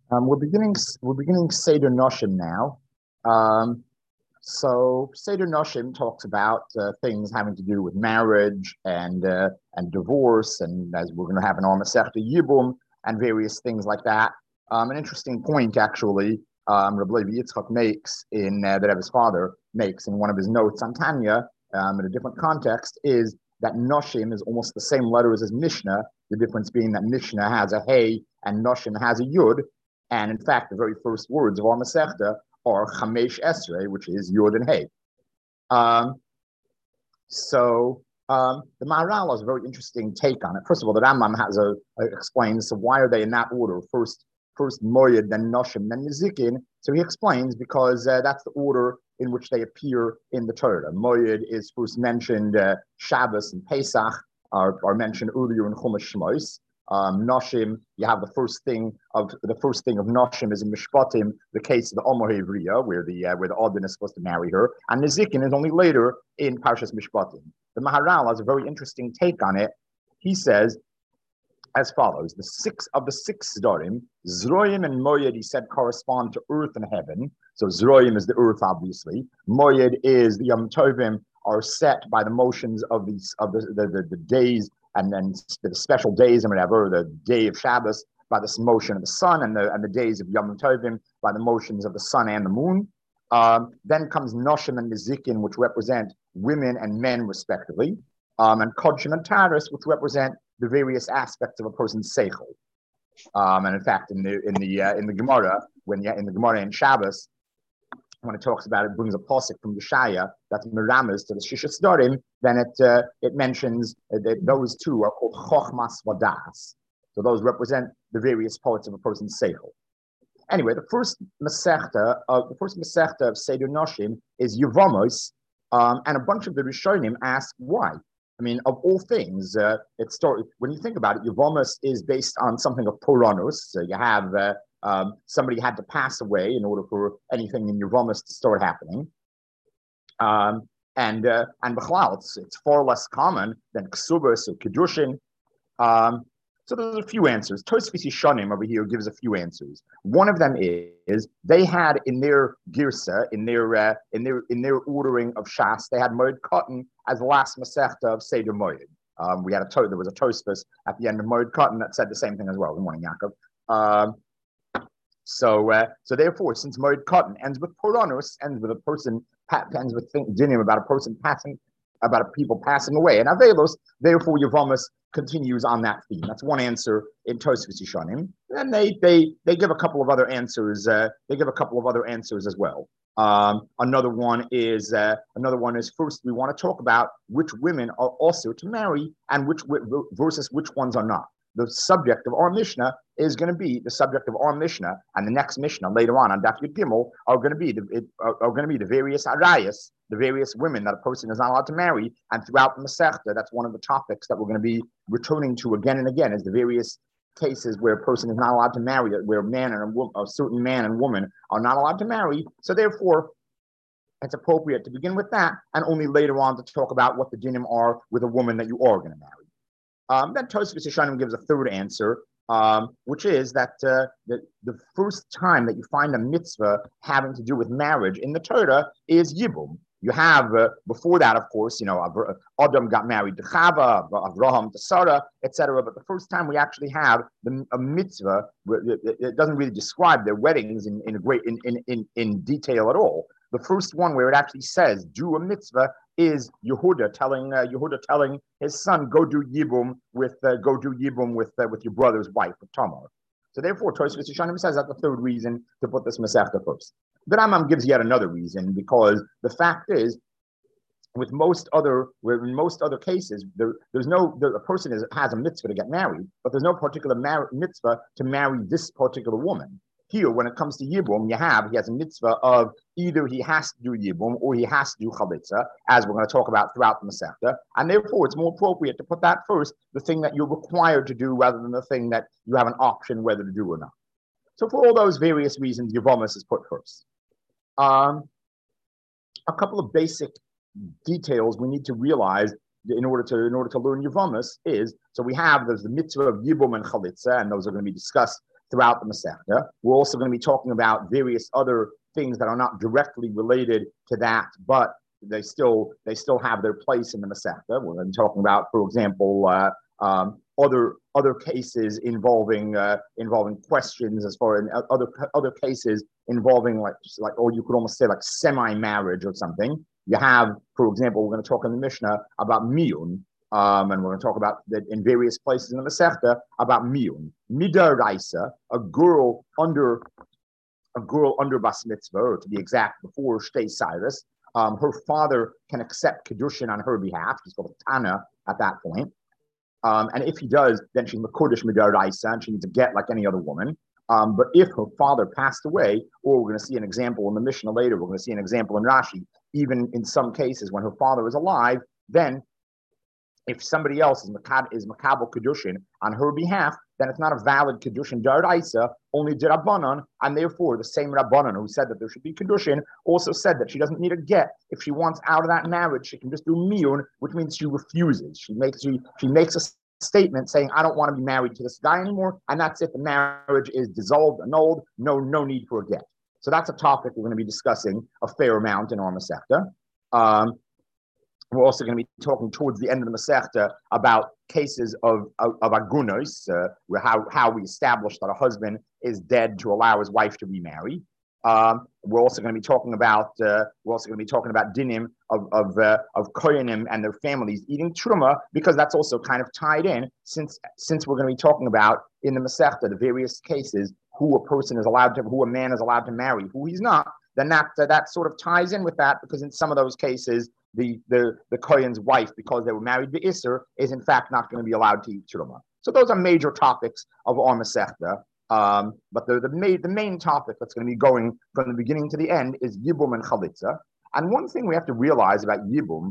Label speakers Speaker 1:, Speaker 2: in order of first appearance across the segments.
Speaker 1: We're beginning Seder Noshim now. Um, so Seder Noshim talks about things having to do with marriage and divorce, and as we're going to have an our Masechta Yibum and various things like that. An interesting point, actually, Rabbi Levi Yitzchak makes that his father makes in one of his notes on Tanya, in a different context, is that Noshim is almost the same letters as Mishnah. The difference being that Mishnah has a Hey and Noshim has a Yud. And in fact, the very first words of our Masechta are Chamesh Esrei, which is Yod and Hey. Um, the Maharal has a very interesting take on it. First of all, the Rambam explains, so why are they in that order? First Moyed, then Noshim, then Nezikin. So he explains because that's the order in which they appear in the Torah. Moyed is first mentioned, Shabbos and Pesach are mentioned earlier in Chumash Shmos. Noshim, you have the first thing of Noshim is in Mishpatim, the case of the Omer Hevriya, where the Odin is supposed to marry her, and Nezikin is only later in Parshas Mishpatim. The Maharal has a very interesting take on it. He says as follows: the six Zdorim, Zroim and Moyed, he said, correspond to earth and heaven. So Zroim is the earth, obviously. Moyed is the Yom Tovim are set by the motions of the days and then the special days and whatever, the day of Shabbos by the motion of the sun, and the days of Yom Tovim by the motions of the sun and the moon. Then comes Noshim and Nezikin, which represent women and men respectively, and Kodshim and Taris, which represent the various aspects of a person's seichel. And in fact, in the Gemara, in the Gemara in Shabbos, when it talks about it, brings a posik from Yeshaya that's miramas to the Shisha Sdorim, then it mentions that those two are called Chochmas Vadas. So those represent the various parts of a person's seichel. Anyway, the first Masechta of Seder Noshim is Yevamos, and a bunch of the Rishonim ask why. I mean, of all things, when you think about it, Yevamos is based on something of Puranos. So you have somebody had to pass away in order for anything in Yevamos to start happening. And B'chlal, it's far less common than Ksubas or Kedushin. So there's a few answers. Tosfos Yishanim over here gives a few answers. One of them is they had in their girsa, in their ordering of Shas, they had Moed Katan as the last Masechta of Seder Moed. There was a Tosfos at the end of Moed Katan that said the same thing as well. Good morning, Yaakov. So therefore, since Moed Katan ends with Puranos, ends with dinim about a person people passing away, and Avelos, therefore Yevamos continues on that theme. That's one answer in Tosfos Yishanim. And they give a couple of other answers. As well. Another one is first we want to talk about which women are also to marry and versus which ones are not. The subject of our Mishnah is going to be the subject of our Mishnah, and the next Mishnah later on Daf Yud Gimel are going to be the various arayas, the various women that a person is not allowed to marry. And throughout the Masechta, that's one of the topics that we're going to be returning to again and again, is the various cases where a person is not allowed to marry, where a certain man and woman are not allowed to marry. So therefore, it's appropriate to begin with that, and only later on to talk about what the dinim are with a woman that you are going to marry. Then Tosfos Yishanim gives a third answer, which is that the first time that you find a mitzvah having to do with marriage in the Torah is Yibum. You have, before that, of course, Adam got married to Chava, Avraham to Sarah, etc. But the first time we actually have a mitzvah, it doesn't really describe their weddings in detail at all. The first one where it actually says do a mitzvah is Yehuda telling his son, go do yibum with your brother's wife, with Tamar. So therefore, Tosfos Yishanim says that's the third reason to put this Masechta first. The Rambam gives yet another reason, because the fact is, in most other cases, a person has a mitzvah to get married, but there's no particular mitzvah to marry this particular woman. Here, when it comes to Yibum, he has a mitzvah of either he has to do Yibum or he has to do Chalitza, as we're going to talk about throughout the Masechta, and therefore it's more appropriate to put that first, the thing that you're required to do, rather than the thing that you have an option whether to do or not. So for all those various reasons, Yevamos is put first. A couple of basic details we need to realize in order to learn Yevamos is, so there's the mitzvah of Yibum and Chalitza, and those are going to be discussed throughout the Masechta. We're also going to be talking about various other things that are not directly related to that, but they still have their place in the Masechta. We're going to be talking about, for example, other cases involving questions as far as other cases involving like or you could almost say like semi-marriage or something. You have, for example, we're going to talk in the Mishnah about miyun, and we're going to talk about that in various places in the Masechta about miyun. Midaraisa, a girl under bas mitzvah, or to be exact, before Shtei Cyrus, her father can accept kedushin on her behalf. She's called a tana at that point. And if he does, then she's Makodesh Midaraisa, and she needs a get like any other woman. But if her father passed away, or we're going to see an example in the Mishnah later, we're going to see an example in Rashi, even in some cases when her father is alive, then if somebody else is Makabel Kedushin on her behalf, then it's not a valid Kedushin Daraisa, only Dirabanan, and therefore the same Rabbanan who said that there should be Kedushin also said that she doesn't need a get. If she wants out of that marriage, she can just do miyun, which means she refuses. She makes a statement saying, I don't want to be married to this guy anymore, and that's it. The marriage is dissolved, annulled, no need for a get. So that's a topic we're going to be discussing a fair amount in our Masechta. We're also going to be talking towards the end of the Masechta about cases of agunos, where how we establish that a husband is dead to allow his wife to remarry. We're also going to be talking about dinim of koyanim and their families eating truma, because that's also kind of tied in since we're going to be talking about in the Masechta the various cases who a man is allowed to marry, who he's not. Then that sort of ties in with that, because in some of those cases the kohen's wife, because they were married to Isser, is in fact not going to be allowed to eat truma. So those are major topics of our Masechta. But the main topic that's going to be going from the beginning to the end is Yibum and Chalitza. And one thing we have to realize about Yibum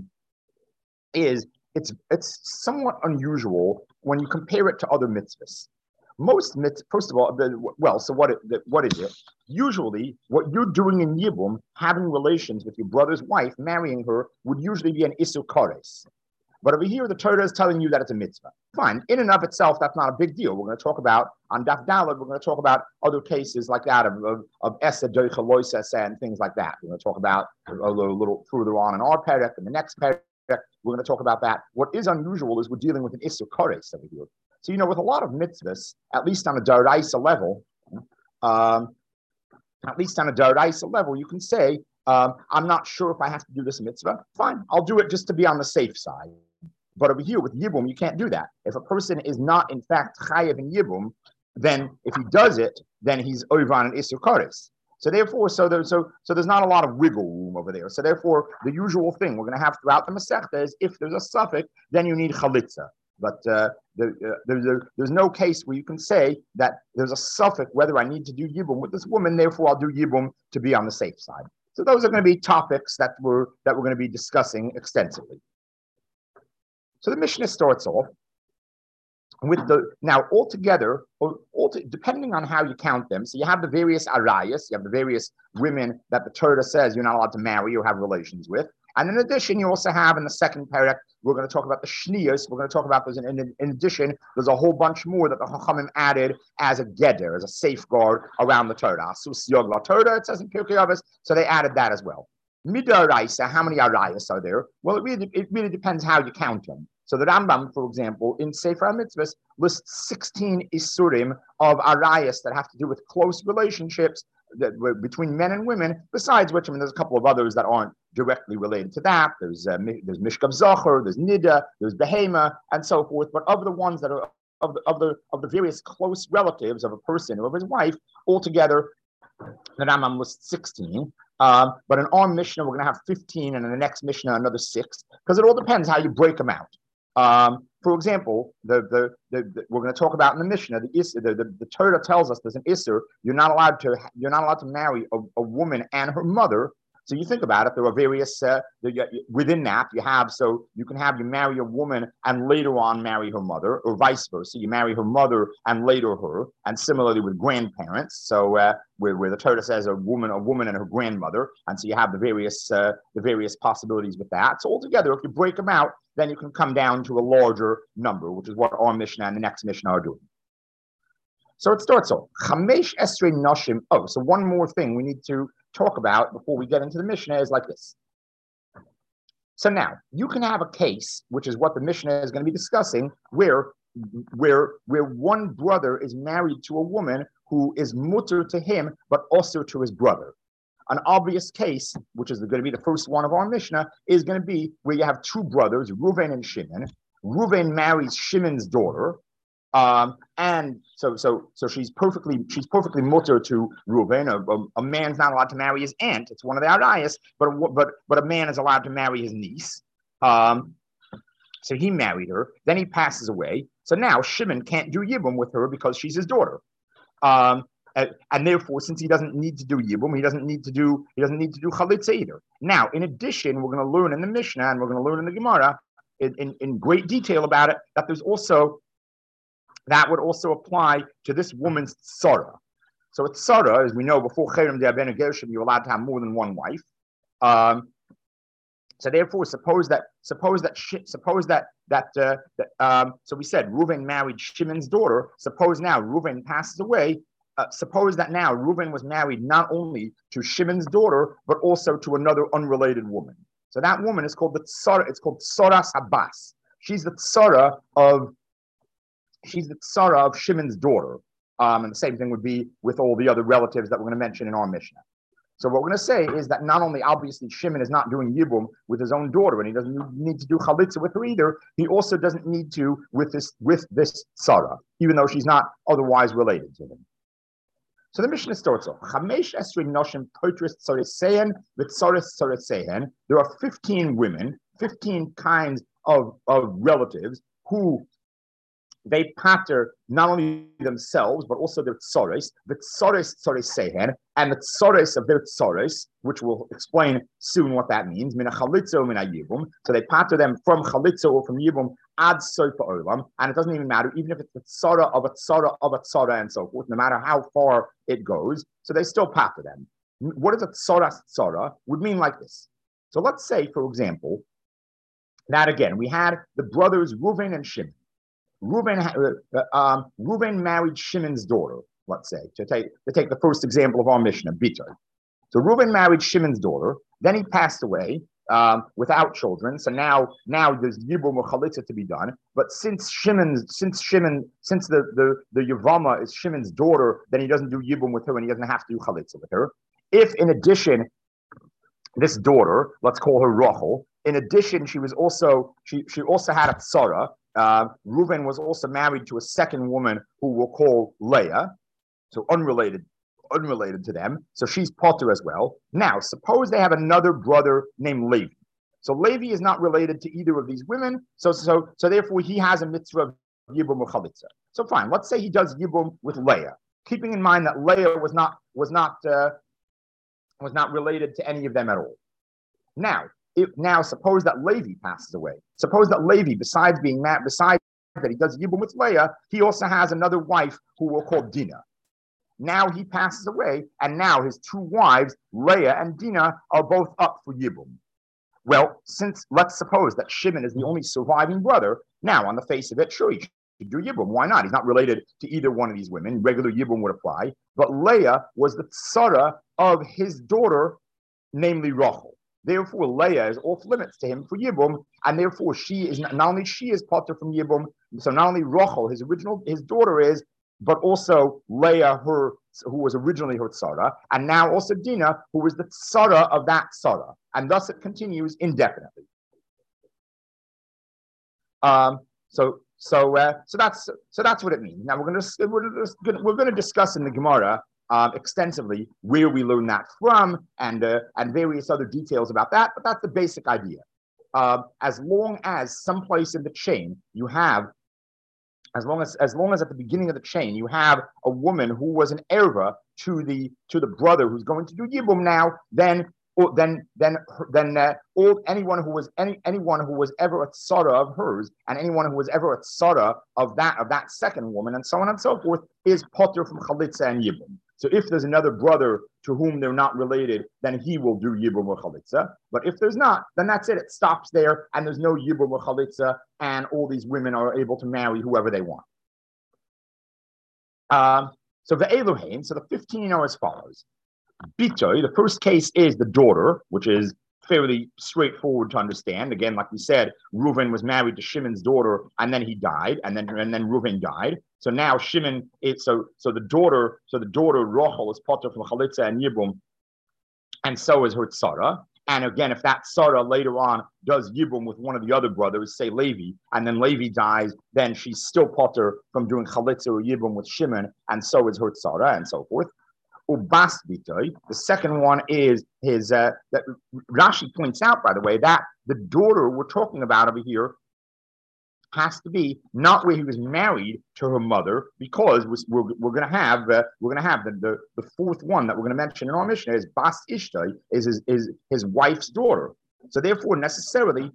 Speaker 1: is it's somewhat unusual when you compare it to other mitzvahs. Most mitzvahs, first of all, so what is it? Usually, what you're doing in Yibum, having relations with your brother's wife, marrying her, would usually be an Isur Kores. But over here, the Torah is telling you that it's a mitzvah. Fine. In and of itself, that's not a big deal. We're going to talk about, on Daf Daled, we're going to talk about other cases like that of Esa Doicha Loisesa and things like that. We're going to talk about a little further on in our parak, in the next parak, we're going to talk about that. What is unusual is we're dealing with an Isur Kores over here. So, with a lot of mitzvahs, at least on a Daraisa level, you can say, I'm not sure if I have to do this mitzvah. Fine, I'll do it just to be on the safe side. But over here with Yibum, you can't do that. If a person is not, in fact, chayev in Yibum, then if he does it, then he's over on an Isur Kores. So therefore, there's not a lot of wiggle room over there. So therefore, the usual thing we're going to have throughout the Masechta is if there's a suffix, then you need chalitza. But there's no case where you can say that there's a suffix whether I need to do Yibum with this woman, therefore I'll do Yibum to be on the safe side. So those are going to be topics that we're going to be discussing extensively. So the Mishnah starts off with altogether, depending on how you count them. So you have the various arayas, you have the various women that the Torah says you're not allowed to marry or have relations with. And in addition, you also have in the second parak, we're going to talk about the shniyos. We're going to talk about those. In addition, there's a whole bunch more that the Chachamim added as a geder, as a safeguard around the Torah. Asus yog la Torah, it says in Pirkei Avos, so they added that as well. Midaraisa, how many arayas are there? Well, it really depends how you count them. So the Rambam, for example, in Sefer HaMitzvahs, lists 16 isurim of arayas that have to do with close relationships between men and women, besides which, there's a couple of others that aren't directly related to that. There's Mishkav Zachor, there's Nida, there's Behema, and so forth. But of the ones that are of the various close relatives of a person or of his wife, altogether, the Rambam lists 16. But in our Mishnah, we're going to have 15, and in the next Mishnah, another 6, because it all depends how you break them out. For example, we're going to talk about in the Mishnah, the Torah tells us there's an Isser. You're not allowed to marry a woman and her mother. So you think about it, there are various, within that you marry a woman and later on marry her mother, or vice versa. You marry her mother and later her, and similarly with grandparents. So where the Torah says a woman and her grandmother, and so you have the various possibilities with that. So altogether, if you break them out, then you can come down to a larger number, which is what our Mishnah and the next Mishnah are doing. So it starts off, Chamesh Esrei Noshim. Oh, so one more thing we need to talk about before we get into the Mishnah is like this. So now you can have a case, which is what the Mishnah is going to be discussing, where one brother is married to a woman who is mutter to him, but also to his brother. An obvious case, which is going to be the first one of our Mishnah, is going to be where you have two brothers, Reuven and Shimon. Reuven marries Shimon's daughter, and so she's perfectly mutter to Reuven. A man's not allowed to marry his aunt; it's one of the arayos. But a man is allowed to marry his niece. So he married her. Then he passes away. So now Shimon can't do yibum with her because she's his daughter. And therefore, since he doesn't need to do yibum, he doesn't need to do chalitza either. Now, in addition, we're going to learn in the Mishnah and we're going to learn in the Gemara in great detail about it that would also apply to this woman's tzara. So a tzara, as we know, before cherem de'aben gershom, you're allowed to have more than one wife. So therefore, suppose that. So we said Reuven married Shimon's daughter. Suppose now Reuven passes away. Suppose that now Reuven was married not only to Shimon's daughter, but also to another unrelated woman. So that woman is called the tzara. It's called tzaras habas. She's the tzara of Shimon's daughter. And the same thing would be with all the other relatives that we're going to mention in our Mishnah. So what we're going to say is that not only obviously Shimon is not doing yibum with his own daughter, and he doesn't need to do chalitza with her either. He also doesn't need to with this tzara, even though she's not otherwise related to him. So the Mishnah starts off, Chamesh Esrei Noshim Potris Tzoresein V'Tzores Tzoresein. There are 15 women, 15 kinds of relatives who they pater not only themselves, but also their tzores, the tzores tzoresehen, and the tzores of their tzores, which we'll explain soon what that means, mina chalitzo, mina yibum. So they pater them from chalitzo or from yibum ad sofa olam, and it doesn't even matter, even if it's the tzara of a tzara of a tzara and so forth, no matter how far it goes, so they still pater them. What is a tzara would mean like this. So let's say, for example, that again, we had the brothers Reuven and Shimon. Reuven married Shimon's daughter, let's say, to take the first example of our Mishnah, Bitur. So Reuven married Shimon's daughter, then he passed away without children. So now there's Yibum or Chalitza to be done. But since the Yavama is Shimon's daughter, then he doesn't do Yibum with her and he doesn't have to do Chalitza with her. If in addition, this daughter, let's call her Rachel, in addition, she also had a tzara. Reuven was also married to a second woman who we'll call Leah, so unrelated to them. So she's potter as well. Now, suppose they have another brother named Levi. So Levi is not related to either of these women. So therefore he has a mitzvah of yibum or chalitza. So fine, let's say he does yibum with Leah, keeping in mind that Leah was not related to any of them at all. Now, suppose that Levi passes away. Suppose that Levi, besides that he does yibum with Leah, he also has another wife who we'll call Dinah. Now he passes away, and now his two wives, Leah and Dinah, are both up for yibum. Well, let's suppose that Shimon is the only surviving brother. Now, on the face of it, sure, he should do yibum. Why not? He's not related to either one of these women. Regular yibum would apply. But Leah was the tzara of his daughter, namely Rachel. Therefore, Leah is off limits to him for Yibum, and therefore not only she is potter from Yibum, so not only Rachel, his daughter is, but also Leah, who was originally her tzara, and now also Dinah, who was the tzara of that tzara, and thus it continues indefinitely. So that's what it means. Now we're going to discuss in the Gemara extensively where we learn that from and various other details about that, but that's the basic idea. As long as someplace in the chain you have, as long as at the beginning of the chain you have a woman who was an erva to the brother who's going to do yibum now, then anyone who was ever a tzara of hers and anyone who was ever a tzara of that second woman and so on and so forth is potter from chalitza and yibum. So if there's another brother to whom they're not related, then he will do yibum or chalitza. But if there's not, then that's it. It stops there, and there's no yibum or chalitza, and all these women are able to marry whoever they want. So the Elohim, so the 15 are as follows. Bitoy, the first case is the daughter, which is fairly straightforward to understand. Again, like we said, Reuven was married to Shimon's daughter, and then he died, and then Reuven died. So now Shimon is so the daughter Rachel is potter from Chalitza and Yibum, and so is her tzara. And again, if that tzara later on does yibum with one of the other brothers, say Levi, and then Levi dies, then she's still potter from doing chalitza or yibum with Shimon, and so is her tzara, and so forth. Ubas bitoy. The second one is his. That Rashi points out, by the way, that the daughter we're talking about over here has to be not where he was married to her mother, because we're going to have the fourth one that we're going to mention in our Mishnah is Bas Ishtai, is his wife's daughter. So therefore necessarily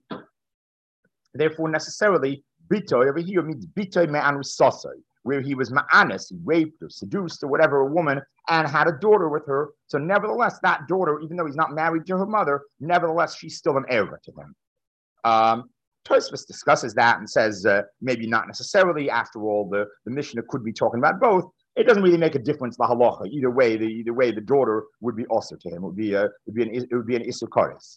Speaker 1: bitoy over here means bitoy me'an risasai, where he was ma'anis, he raped or seduced or whatever a woman and had a daughter with her. So nevertheless, that daughter, even though he's not married to her mother, nevertheless she's still an heir to him. Tosfos discusses that and says maybe not necessarily. After all, the Mishnah could be talking about both. It doesn't really make a difference the halacha. Either way, the daughter would be also to him. It would be an isukaris.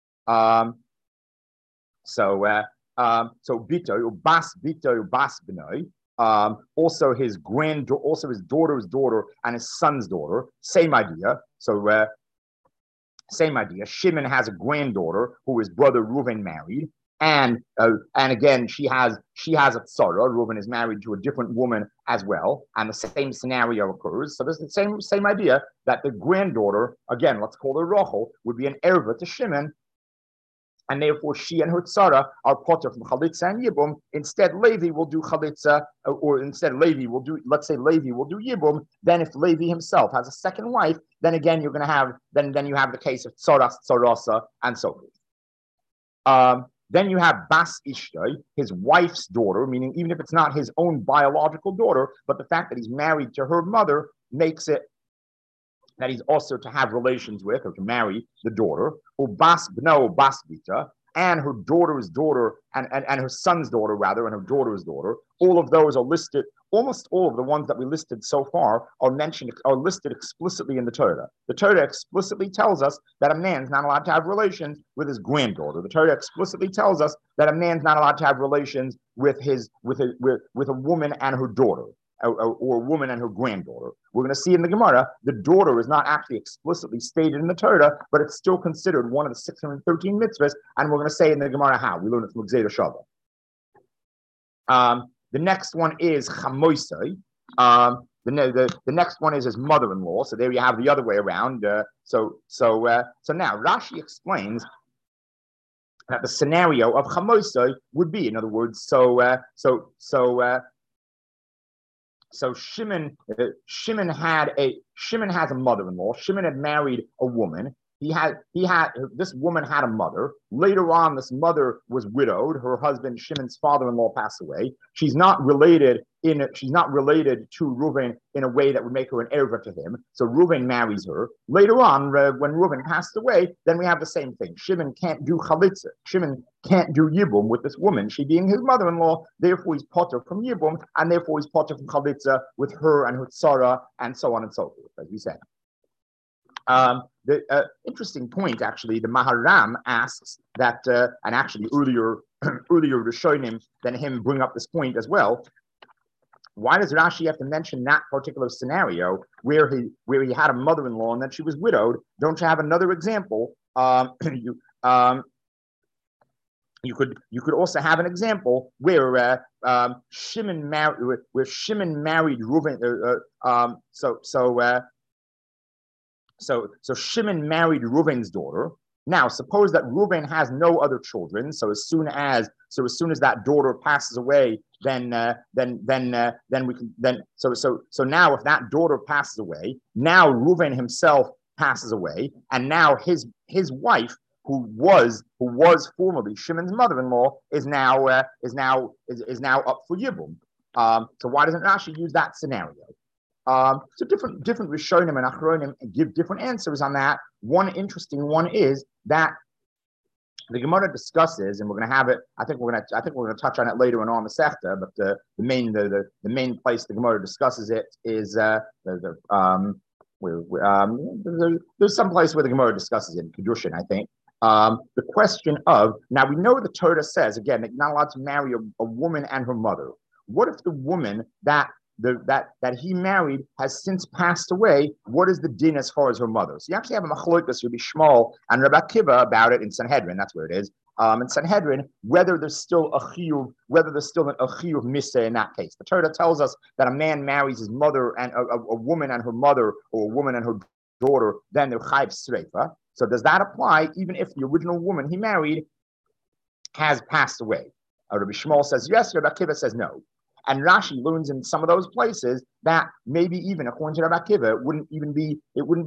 Speaker 1: So bitoy bas benoy. Also his daughter's daughter and his son's daughter. Same idea. So same idea. Shimon has a granddaughter who his brother Reuven married. And again, she has a tzara. Reuven is married to a different woman as well, and the same scenario occurs. So there's the same idea that the granddaughter, again, let's call her Rachel, would be an erva to Shimon, and therefore she and her tzara are potter from chalitza and yibum. Instead, Levi will do chalitza, or instead Levi will do, let's say Levi will do yibum. Then if Levi himself has a second wife, then again you're going to have then you have the case of tzaras, tzarasa, and so forth. Then you have Bas Ishtai, his wife's daughter, meaning even if it's not his own biological daughter, but the fact that he's married to her mother makes it that he's also to have relations with or to marry the daughter. Or Bas Bno Bas Bita, and her daughter's daughter, and her son's daughter, rather, and her daughter's daughter. All of those are listed, almost all of the ones that we listed so far are listed explicitly in the Torah. The Torah explicitly tells us that a man's not allowed to have relations with his granddaughter. The Torah explicitly tells us that a man's not allowed to have relations with a woman and her daughter. Or a woman and her granddaughter. We're going to see in the Gemara, the daughter is not actually explicitly stated in the Torah, but it's still considered one of the 613 mitzvahs, and we're going to say in the Gemara how. We learn it from Gzeda Shabbat. The next one is Chamoisai. The next one is his mother-in-law. So there you have the other way around. So now Rashi explains that the scenario of Chamoisai would be, in other words, So Shimon has a mother-in-law. Shimon had married a woman. This woman had a mother. Later on, this mother was widowed. Her husband, Shimon's father-in-law, passed away. She's not related to Reuven in a way that would make her an erva to him. So Reuven marries her. Later on, when Reuven passed away, then we have the same thing. Shimon can't do chalitza. Shimon can't do yibum with this woman. She being his mother-in-law, therefore he's potter from yibum, and therefore he's potter from chalitza with her and her tzara, and so on and so forth, as we said. The interesting point, actually, the Maharam asks that, and actually earlier Rishonim than him bring up this point as well. Why does Rashi have to mention that particular scenario where he had a mother-in-law and then she was widowed? Don't you have another example? You could also have an example where Shimon married Reuven. So Shimon married Reuven's daughter. Now, suppose that Reuven has no other children. So as soon as that daughter passes away, then now if that daughter passes away, now Reuven himself passes away, and now his wife, who was formerly Shimon's mother-in-law, is now up for Yibum. So why doesn't Rashi use that scenario? So different Rishonim and Achronim give different answers on that. One interesting one is that the Gemara discusses, and we're going to have it. I think we're going to touch on it later on the Sechta. But the main place the Gemara discusses it is there's some place where the Gemara discusses it in Kedushin, I think. The question of, now we know the Torah says again that you're not allowed to marry a woman and her mother. What if the woman that he married has since passed away? What is the din as far as her mother? So you actually have a machlokas, Rabbi Shmuel and Rabbi Akiva about it in Sanhedrin. That's where it is. In Sanhedrin, whether there's still an chiyuv misa in that case. The Torah tells us that a man marries his mother and a woman and her mother, or a woman and her daughter, then they're chayv sreifa. So does that apply even if the original woman he married has passed away? Rabbi Shmuel says yes, Rabbi Akiva says no. And Rashi learns in some of those places that maybe even according to Rabbi Akiva, it wouldn't be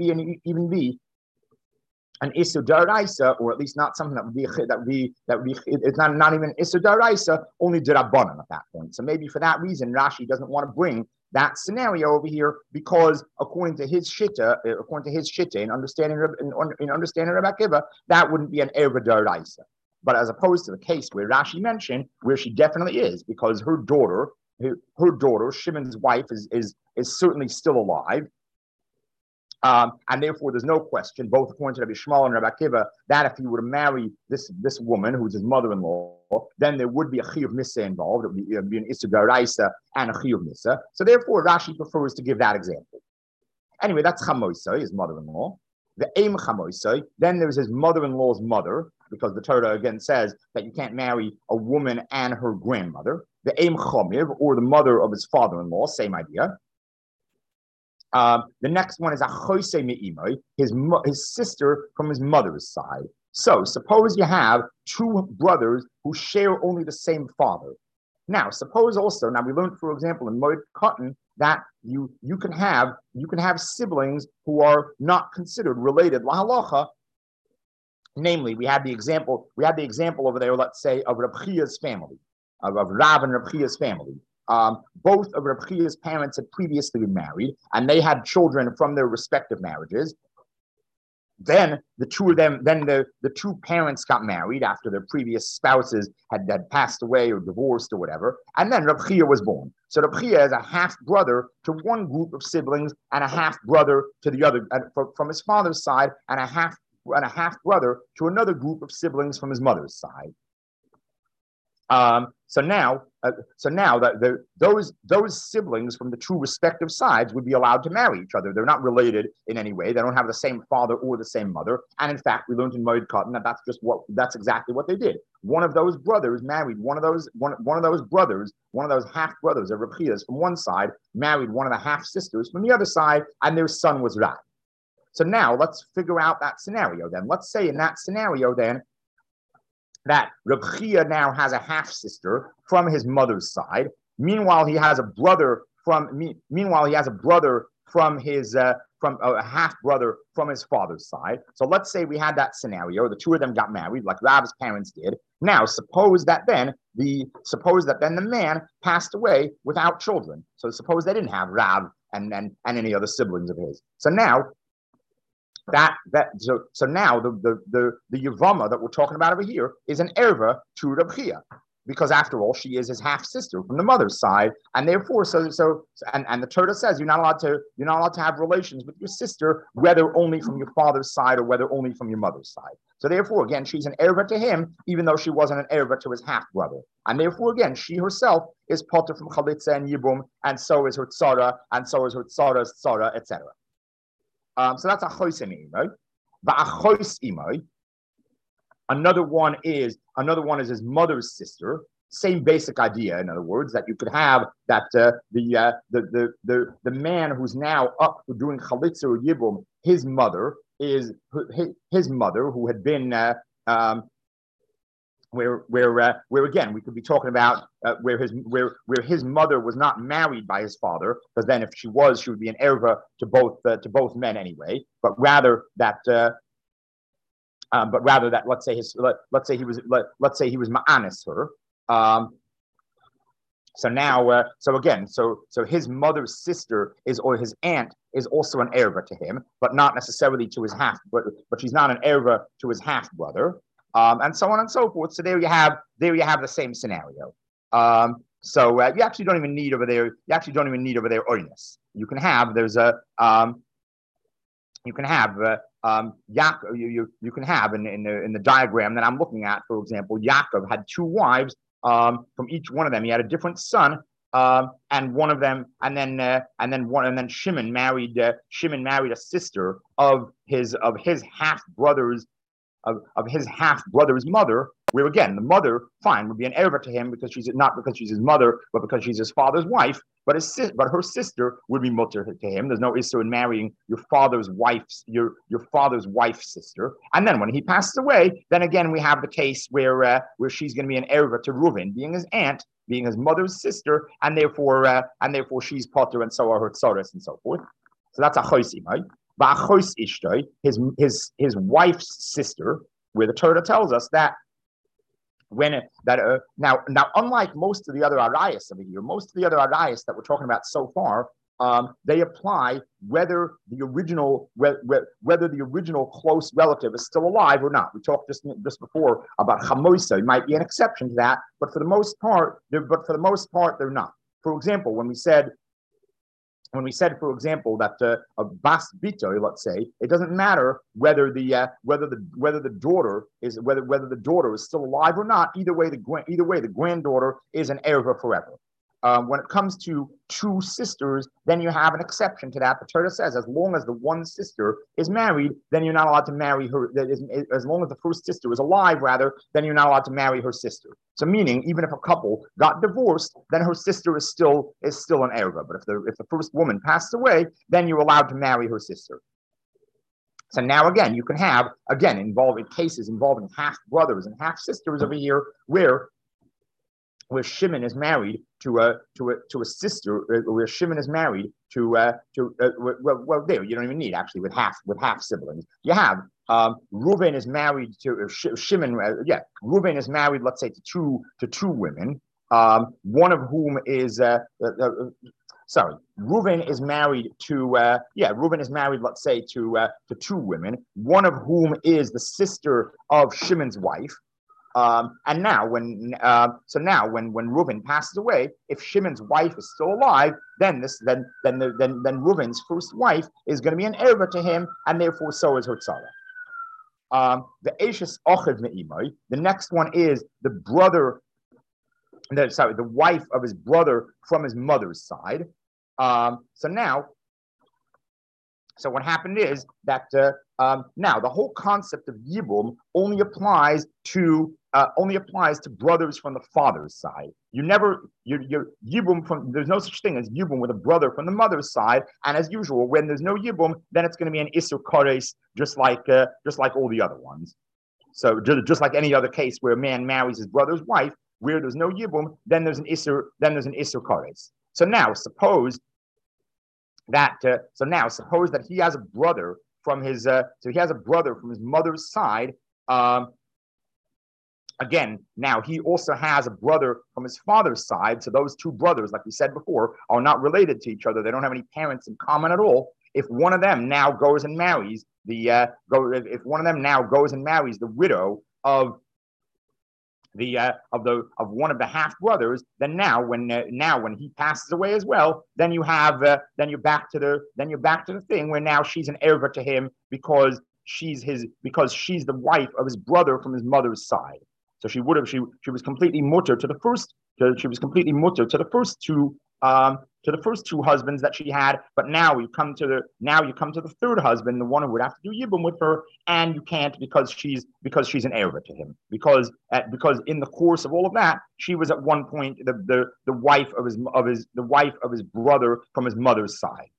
Speaker 1: an Issur Daraisa, or at least not something that would be it's not even Issur Daraisa, only Dirabanan at that point. So maybe for that reason, Rashi doesn't want to bring that scenario over here, because according to his shitta, in understanding Rabbi Akiva, that wouldn't be an Erva Daraisa. But as opposed to the case where Rashi mentioned, where she definitely is, because her daughter, Shimon's wife, is certainly still alive. And therefore, there's no question, both according to Rabbi Shmuel and Rabbi Akiva, that if he were to marry this woman, who's his mother-in-law, then there would be a chiyuv misa involved. It would be an issur daraisa and a chiyuv misa. So therefore, Rashi prefers to give that example. Anyway, that's Chamoisai, his mother-in-law. The Eim Chamoisai, then there's his mother-in-law's mother, because the Torah again says that you can't marry a woman and her grandmother. The Eim Chomiv, or the mother of his father-in-law, same idea. The next one is Achoisei Me'imai, his sister from his mother's side. So suppose you have two brothers who share only the same father. Now, suppose also, we learned, for example, in Moed Katan, that you can have siblings who are not considered related lahalacha. Namely, we had the example over there, let's say, of Reb Chia's family, of Rav and Reb Chia's family. Both of Reb Chia's parents had previously been married, and they had children from their respective marriages. Then the two parents got married after their previous spouses had passed away or divorced or whatever, and then Reb Chia was born. So Reb Chia is a half brother to one group of siblings and a half brother to the other from his father's side, and a half brother to another group of siblings from his mother's side. So now that those siblings from the two respective sides would be allowed to marry each other. They're not related in any way. They don't have the same father or the same mother. And in fact, we learned in Moed Katan that that's exactly what they did. One of those brothers married one of those half brothers of Reb Chia's from one side, married one of the half sisters from the other side, and their son was Rav. So now let's figure out that scenario then. Let's say in that scenario then that Reb Chia now has a half sister from his mother's side. Meanwhile, he has a brother from his from a half brother from his father's side. So let's say we had that scenario. The two of them got married, like Rav's parents did. Now, suppose that then the man passed away without children. So suppose they didn't have Rav and any other siblings of his. So now So now the Yavama that we're talking about over here is an erva to Reb Chia, because after all, she is his half sister from the mother's side, and therefore, and the Torah says you're not allowed to have relations with your sister, whether only from your father's side or whether only from your mother's side. So therefore, again, she's an erva to him, even though she wasn't an erva to his half brother, and therefore, again, she herself is potter from chalitza and yibum, and so is her tzara, and so is her tzara's tzara, etc. So that's a chois imay. Va'achois imay. Another one is his mother's sister. Same basic idea. In other words, that you could have that the man who's now up for doing chalitza or yibum, his mother who had been where again we could be talking about where his mother was not married by his father, because then if she was, she would be an erva to both men anyway. But rather that let's say he was ma'anis her. So his mother's sister or his aunt is also an erva to him, but not necessarily to his half. But she's not an erva to his half brother. and so on and so forth. So there you have the same scenario. So you actually don't even need over there. You actually don't even need over there oinus. You can have you can have Yaakov. You can have in the diagram that I'm looking at, for example, Yaakov had two wives. From each one of them, he had a different son. And one of them, and then Shimon married a sister of his half brother's mother, where again the mother, fine, would be an erva to him because she's not because she's his mother, but because she's his father's wife. But her sister would be mutter to him. There's no issue in marrying your father's wife's sister. And then when he passes away, then again we have the case where she's going to be an erva to Reuven, being his aunt, being his mother's sister, and therefore she's potter, and so are her tzoros and so forth. So that's a chosim, right? Ba'achos ishtoi, his wife's sister, where the Torah tells us that now unlike most of the other arayos over here, most of the other arayos that we're talking about so far, they apply whether the original close relative is still alive or not. We talked just before about chamoisa. It might be an exception to that, but for the most part, they're not. For example, when we said, for example, that a bas bito, let's say, it doesn't matter whether the daughter is still alive or not. Either way, the granddaughter is an erva forever. When it comes to two sisters, then you have an exception to that. The Torah says as long as the one sister is married, then you're not allowed to marry her. As long as the first sister is alive, rather, then you're not allowed to marry her sister. So meaning, even if a couple got divorced, then her sister is still an erva. But if the first woman passed away, then you're allowed to marry her sister. So now again, you can have cases involving half brothers and half sisters over here, where Shimon is married to a sister, where Shimon is married to there you don't even need actually with half siblings. You have Reuven is married to Shimon. Reuven is married, let's say, to two women. One of whom is Reuven is married let's say to two women. One of whom is the sister of Shimon's wife. And now, when Reuven passes away, if Shimon's wife is still alive, then Reuven's first wife is going to be an erva to him, and therefore so is her tzara. The Eishes Ochev Me'imai. The next one is the wife of his brother from his mother's side. So what happened is that now the whole concept of yibum only applies to brothers from the father's side. Yibum there's no such thing as yibum with a brother from the mother's side. And as usual, when there's no yibum, then it's going to be an isur kores, just like all the other ones. So just like any other case where a man marries his brother's wife, where there's no yibum, then there's an isur kores. So now suppose that he has a brother from his mother's side. Again, now he also has a brother from his father's side. So those two brothers, like we said before, are not related to each other. They don't have any parents in common at all. If one of them now goes and marries the widow of one of the half brothers, then now when he passes away as well, then you're back to the thing where now she's an erva to him because she's the wife of his brother from his mother's side. So she was completely mutter to the first two husbands that she had, but now you come to the third husband, the one who would have to do yibum with her, and you can't because she's an erva to him, because in the course of all of that, she was at one point the wife of his brother from his mother's side.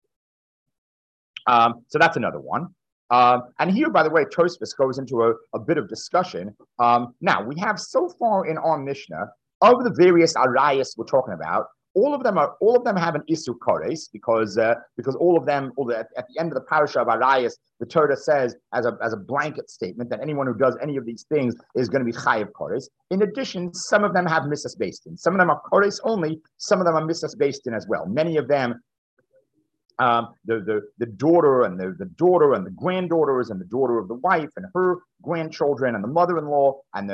Speaker 1: So that's another one. And here, by the way, Tosfos goes into a bit of discussion. Now, we have so far in our Mishnah, of the various arayos we're talking about, all of them have an isur kores because all of them, at the end of the parasha of arayos, the Torah says as a blanket statement that anyone who does any of these things is going to be chayiv kores. In addition, some of them have misas based in. Some of them are kores only. Some of them are misas based in as well. Many of them the daughter and the daughter and the granddaughters and the daughter of the wife and her grandchildren and the mother-in-law and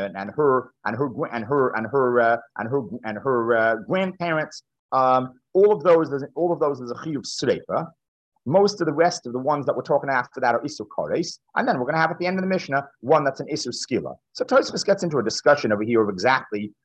Speaker 1: her grandparents. All of those is a chiyuv sreifa. Most of the rest of the ones that we're talking after that are Isur Kores. And then we're going to have at the end of the Mishnah one that's an Isur Skila. So Tosfos gets into a discussion over here of exactly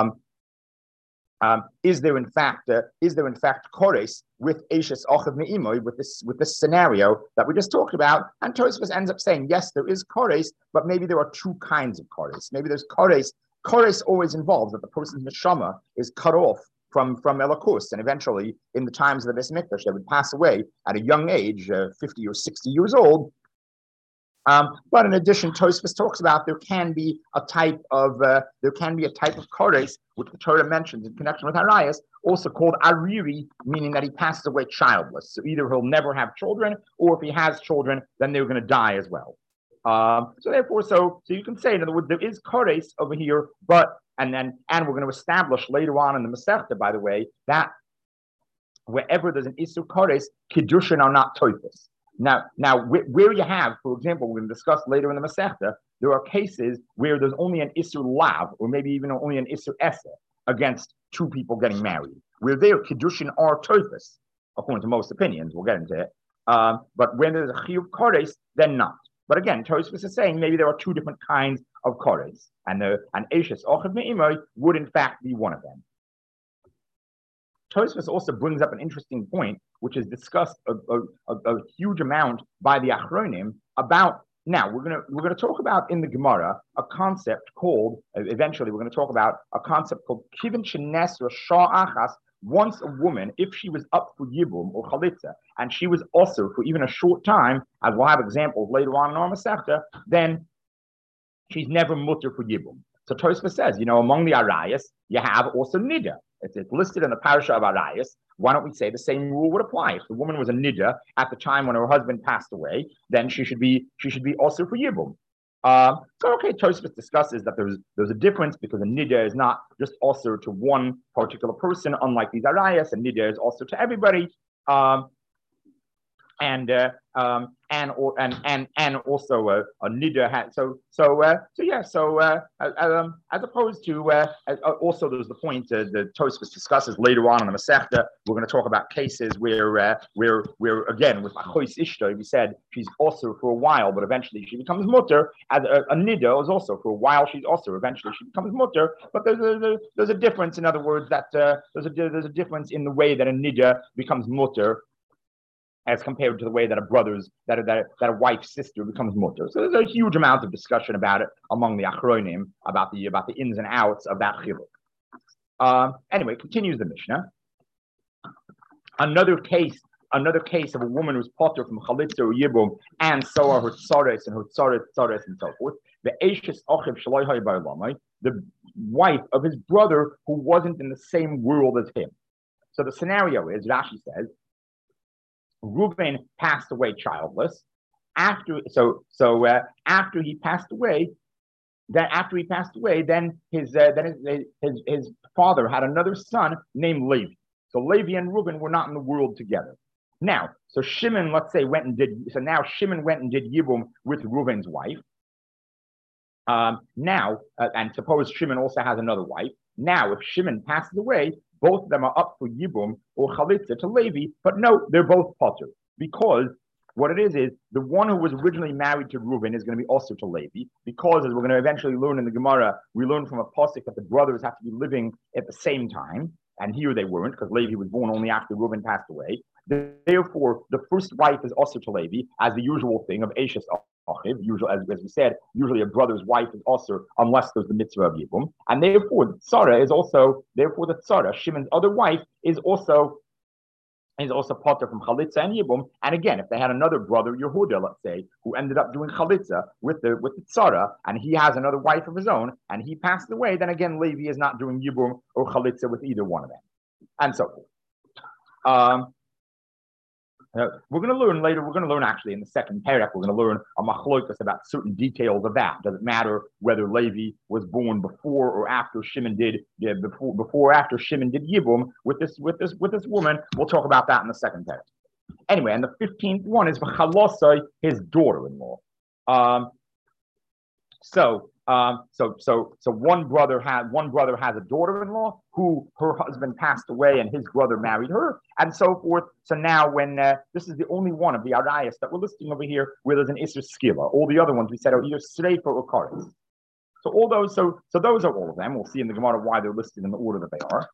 Speaker 1: is there in fact Kores with Eishes Achav Me'imoy with this scenario that we just talked about. And Tosfos ends up saying, yes, there is Kores, but maybe there are two kinds of Kores. Maybe there's Kores. Kores always involves that the person's neshama is cut off from Elokus, and eventually, in the times of the Beis Mikdash, they would pass away at a young age, 50 or 60 years old. But in addition, Tosfos talks about there can be a type of Kores, which the Torah mentions in connection with Harayas, also called Ariri, meaning that he passes away childless. So either he'll never have children, or if he has children, then they're going to die as well. So therefore, so you can say, in other words, there is Kores over here, but and we're going to establish later on in the Masechta, by the way, that wherever there's an Isur Kores, Kiddushin are not Toifus. Now, where you have, for example, we're going to discuss later in the Masechta, there are cases where there's only an Isur Lav, or maybe even only an Isur Ese, against two people getting married. Where there, Kiddushin are Toifus, according to most opinions, we'll get into it. But when there's a Chiyuv Kores, then not. But again, Tosfos is saying maybe there are two different kinds of Kores, and Eishes Achav Me'imoy would in fact be one of them. Tosfos also brings up an interesting point, which is discussed a huge amount by the Achronim about. Now we're gonna talk about in the Gemara a concept called. Eventually, we're going to talk about a concept called Kivin Shenes Rasha Achas. Once a woman, if she was up for Yibum or Chalitza, and she was also for even a short time, as we'll have examples later on in our Masechta, then she's never mutter for Yibum. So Tosfos says, among the Arayas, you have also Nida. It's listed in the parasha of Arayas. Why don't we say the same rule would apply? If the woman was a Nida at the time when her husband passed away, then she should be also for Yibum. Tosfos discusses that there's a difference because a nida is not just also to one particular person, unlike these arayas, and nida is also to everybody. And also a nida has as opposed to also there's the point the Tosfos discusses later on in the Masechta. We're going to talk about cases where again with Achois Ishta we said she's also for a while, but eventually she becomes mutter. As a nida is also for a while she's also eventually she becomes mutter. But there's a difference. In other words, that there's a difference in the way that a nida becomes mutter as compared to the way that a wife's sister becomes mutter. So there's a huge amount of discussion about it among the Achronim about the ins and outs of that chiluk. Anyway, continues the Mishnah. Another case of a woman who's potter from Chalitza or Yibum, and so are her tzares and so forth. The Eishes Achiv Shaloi Hay Ba'olamai, the wife of his brother who wasn't in the same world as him. So the scenario is, Rashi says, Reuben passed away childless. After he passed away, then his father had another son named Levi. So Levi and Reuben were not in the world together. Now, so Shimon, now Shimon went and did Yibum with Reuben's wife. And suppose Shimon also has another wife. Now, if Shimon passes away, both of them are up for Yibum or Chalitza to Levi, but no, they're both potter. Because what it is the one who was originally married to Reuben is going to be also to Levi, because as we're going to eventually learn in the Gemara, we learn from a pasuk that the brothers have to be living at the same time, and here they weren't, because Levi was born only after Reuben passed away. Therefore, the first wife is also to Levi, as the usual thing of Eishes Achiv. Usually, as we said, usually a brother's wife is also, unless there's the mitzvah of Yibum. And therefore, the Tzara, Shimon's other wife, is also potter from Chalitza and Yibum. And again, if they had another brother, Yehuda, let's say, who ended up doing Chalitza with the Tzara, and he has another wife of his own, and he passed away, then again, Levi is not doing Yibum or Chalitza with either one of them, and so forth. We're going to learn actually in the second parak, we're going to learn a machlokas about certain details of that. Does it matter whether Levi was born before or after Shimon did before or after Shimon did Yibum with this woman? We'll talk about that in the second parak. Anyway, and the 15th one is v'chalosai, his daughter-in-law. So one brother has a daughter-in-law who her husband passed away and his brother married her, and so forth. So now, when this is the only one of the arayas that we're listing over here where there's an isser skila. All the other ones we said are either sreifa or kares. So all those, so those are all of them. We'll see in the Gemara why they're listed in the order that they are.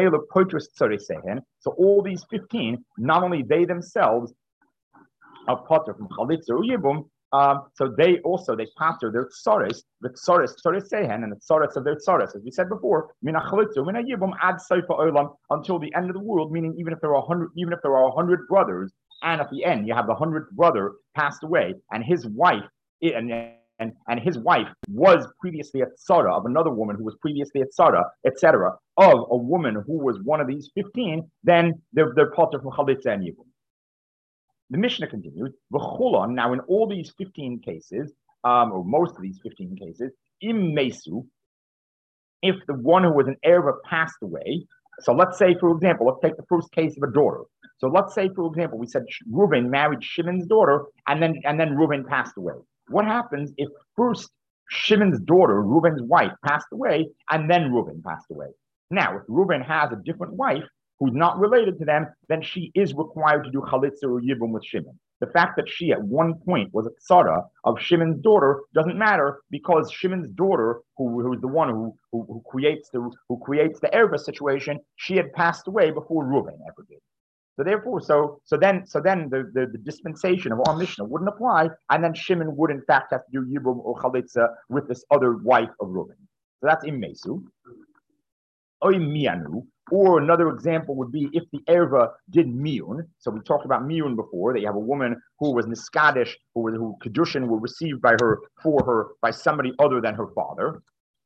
Speaker 1: So all these 15, not only they themselves are potter from chalitza or yibum, so they pater their tsaris, the tsaris sehen, and the tsaris of their tsaris, as we said before, mina chalitza, mina yibum ad sofa olam, until the end of the world. Meaning, even if there are 100 brothers, and at the end you have the 100th brother passed away, and his wife and his wife was previously a tzara of another woman who was previously a tzara, etc., of a woman who was one of these 15, then they're potter from chalitza and yibum. The Mishnah continues, v'chulon, now in all these 15 cases, or most of these 15 cases, im mesu, if the one who was an erva passed away, so let's say, for example, let's take the first case of a daughter. So let's say, for example, we said Reuben married Shimon's daughter, and then Reuben passed away. What happens if first Shimon's daughter, Reuben's wife, passed away, and then Reuben passed away? Now, if Reuben has a different wife, who's not related to them, then she is required to do chalitza or yibum with Shimon. The fact that she at one point was a tzara of Shimon's daughter doesn't matter, because Shimon's daughter, who's the one who creates the erva situation, she had passed away before Reuben ever did. So therefore, so then the dispensation of our Mishnah wouldn't apply, and then Shimon would in fact have to do yibum or chalitza with this other wife of Reuben. So that's immesu. Oy mianu. Or another example would be if the erva did miyun. So we talked about miyun before, that you have a woman who was niskadish, who kedushin were received by somebody other than her father.